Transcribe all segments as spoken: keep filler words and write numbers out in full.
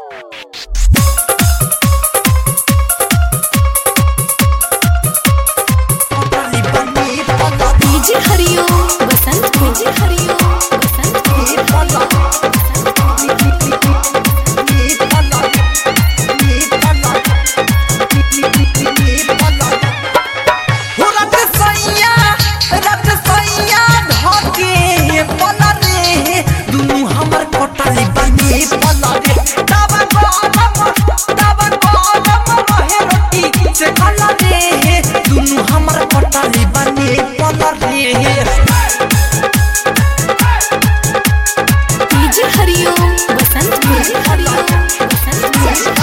DJ Hariom Basant DJ Hariom Basant DJ Hariom Basant DJ Hariom Basant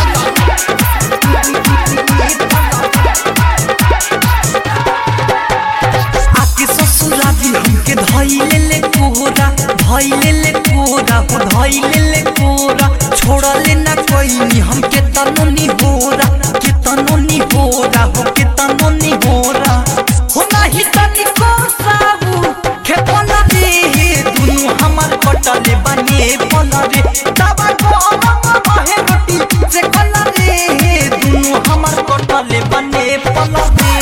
आके ससुराली हमके धइले ले कोरा धइले ले कोरा हो धइले ले कोरा छोड़ले ना कोई हमके तनोनी होरा के तनोनी होरा हो के तनोनी होरा हो नाही तनी को साबू खेपला रे दुनु हमर कटले बने पला रे तबा को बहे रोटी से कला रे दुनु हमर कटले बने पला रे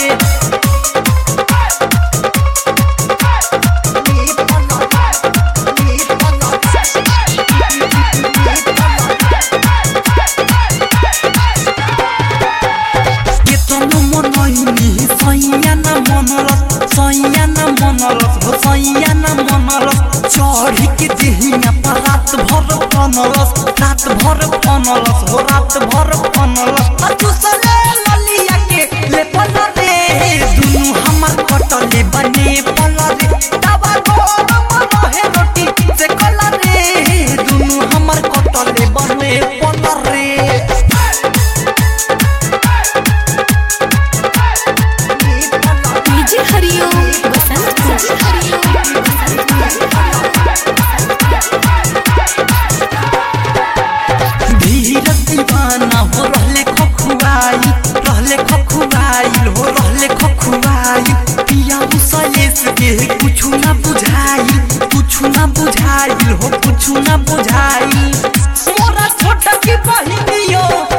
चढ़ी के देहिया पर रात भर पनलस रात भर पनलस हो रात भर पनलस तुसले ललिया के ले पल रे दुनु हमर कटले बने पल रे तबा गरम रहे रोटी से कल रे दुनु हमर कटले बने पल रे डीजे हरिओम बसंत डीजे हरिओम दीवाना हो रहले खखुआई रहले खखुआई हो रहले खखुआई पिया मुसलेस के कुछु ना बुझाई कुछु ना बुझाई हो कुछु ना बुझाई मोरा छोटा की बहिनियो